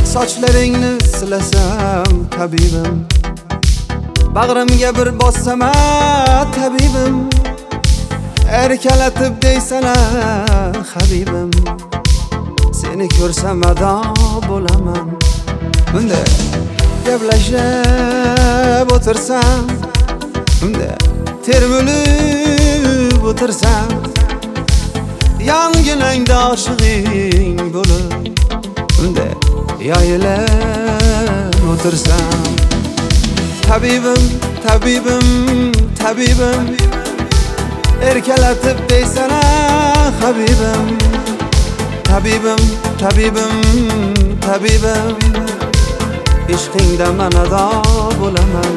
Sochlaringni silasam tabibim, bag'rimga bir bossam tabibim, erkalatib deysana habibim, seni ko'rsam ado bo'laman. Bunda gaplashib o'tirsam, bunda termilib o'tirsam, yonginangda oshig'ing bo'lib, bunda yoyilib o'tirsam. Tabibim, tabibim, tabibim, erkalatib deysana habibim, tabibim, tabibim, tabibim, ishqingda man ado bo'laman.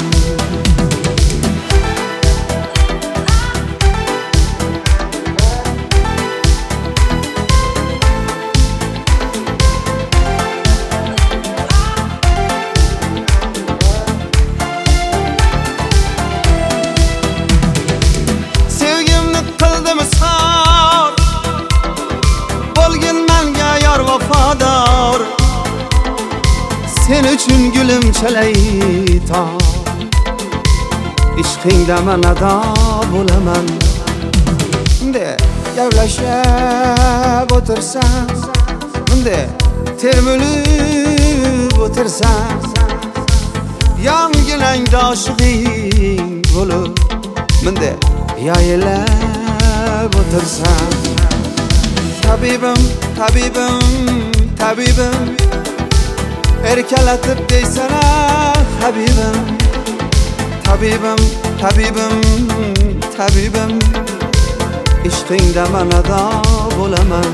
Sen uchun gulim chalay tor, ishqingda man ado bo'laman. Bunda gaplashib o'tirsam, bunda termilib o'tirsam, yonginangda oshig'ing bo'lib, bunda yoyilib o'tirsam. Tabibim, tabibim, tabibim, erkalatib deysana habibim, tabibim, tabibim, tabibim, ishqingda man ado bo'laman.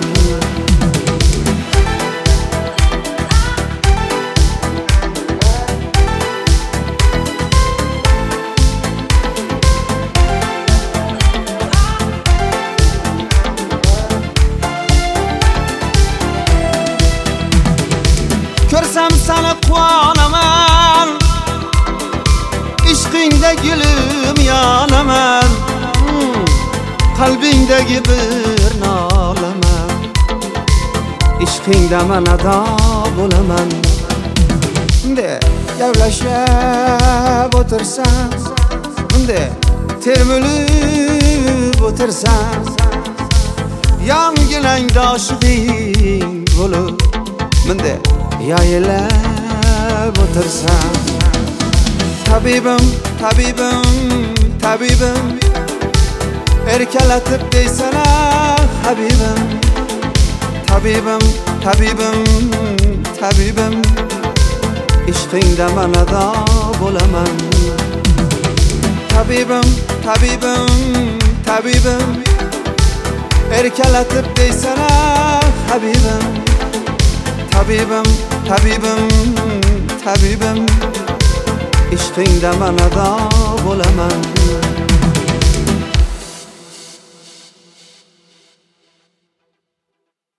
Ko'rsam seni quvonaman, ishqingda gulim yonaman, qalbingdagi bir nolaman, ishqingda man ado bo'laman. Bunda gaplashib o'tirsam, bunda termilib o'tirsam, yonginangda oshig'ing bo'lib, bunda yoyilib o'tirsam. Tabibim, tabibim, tabibim, erkalatib deysana habibim, tabibim, tabibim, tabibim, ishqingda man ado bo'laman. Tabibim, tabibim, tabibim, erkalatib deysana habibim, tabibim, tabibim, tabibim, ishqingda man ado bo'laman.